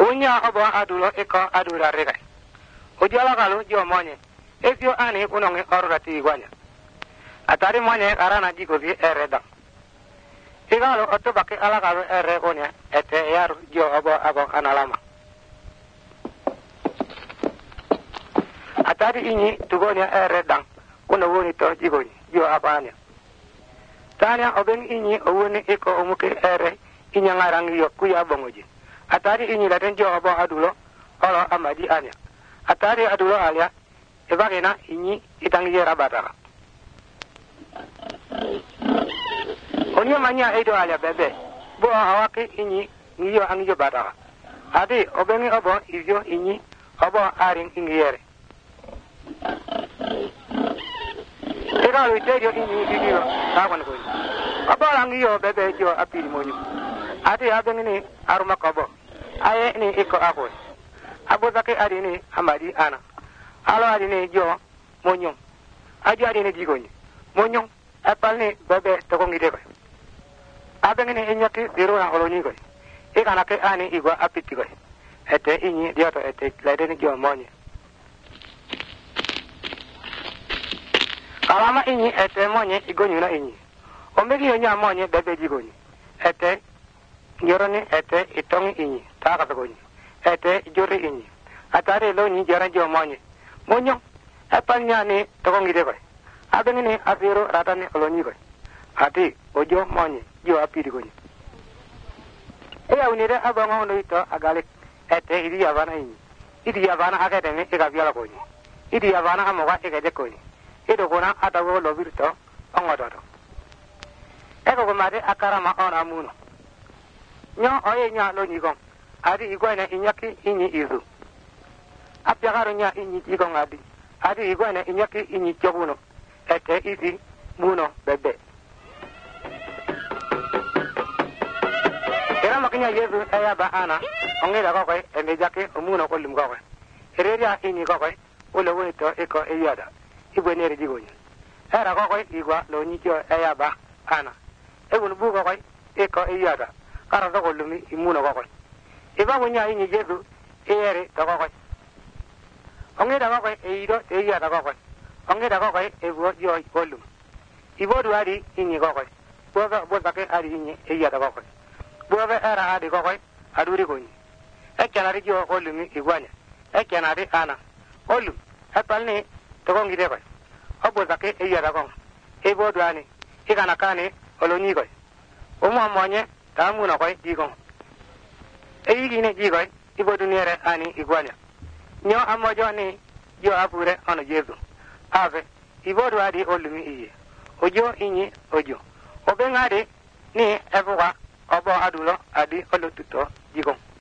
unya obo adulo iko adura rega ujala kalu jo monye esio ani unongi orati igwanya atari monye arana jigozi ereda igalo otobake ala kalu ere onya ete yaru jo obo abo analama atari inyi tugonya eredang kuna woni to jigoni jo abanya tanya oben inyi owoni iko omuke ere inya ngarang yo kuya bongoji atari inyi laten jo obo adulo olo amadi anya atari adulo alia ebagena inyi itangi yera batara onyo manya edo alia bebe bo awake inyi ngiyo angiyo batara adi obengi obo izyo inyi obo aring ingiyere ega lo iterio inyi igiro tawan ko obo angiyo bebe jo apiri monyu adi abengi ni aruma kobo aye ni iko ako abo zake adi ni amadi ana alo adi ni jo monyo adi adi ni jigoni monyo apal ni bebe tokongide ko abengi ni inyaki zero na oloni ko ikana ke ani igwa apiti ko ete inyi dioto ete ledeni jo monye kalama inyi ete monye igonyu na inyi omegi yonya monye bebe jigoni ete yoroni ete itongi inyi taka togoni ete jori inyi atare lo ni jara jo monye monyo epanya ni tokongide ko abengi ni asiro ratani oloni ko ati ojo monye jo apiri goni eya unire abongo no ito agalik ete idi yavana inyi idi yavana akademi igabiala goni idi yavana amoga igede goni ido gona adago lobirto ongododo ego gomade akarama ona muno nyo oye nya lo nyigon adi igwene inyaki inyi izu apyagaro nya inyi igon adi igwene inyaki inyi chobuno ete isi muno bebe era makinya yezu aya ba ana ongeda ko koy ende jake umuno ko lim ko koy ereria inyi ko koy ulo wonito iko eyada ibwenere jigonyi era ko koy igwa lo nyijo aya ba ana ebun bu ko koy iko eyada kara do ko lumi imuno ko koy iba wonya inyi yezu ere to ko koy ongeda ko koy eido eyada ko koy ongeda ko koy ebu yo kolum ibodu ari inyi ko koy bo zake ari inyi eyada ko koy bobe era adi kokoy aduri koni ekyanari jo olumi igwanya ekyanari ana olum epalni tokongide koy obo zake eyada kong ebodwani ikana kani oloni koy omo monye tamuna koy digong eyigine jigoy iboduniere ani igwanya nyo amojo ni jo apure ono jesu ave ibodwadi olumi iye ojo inyi ojo obengade ni ebuwa obo adulo adi olotuto jigong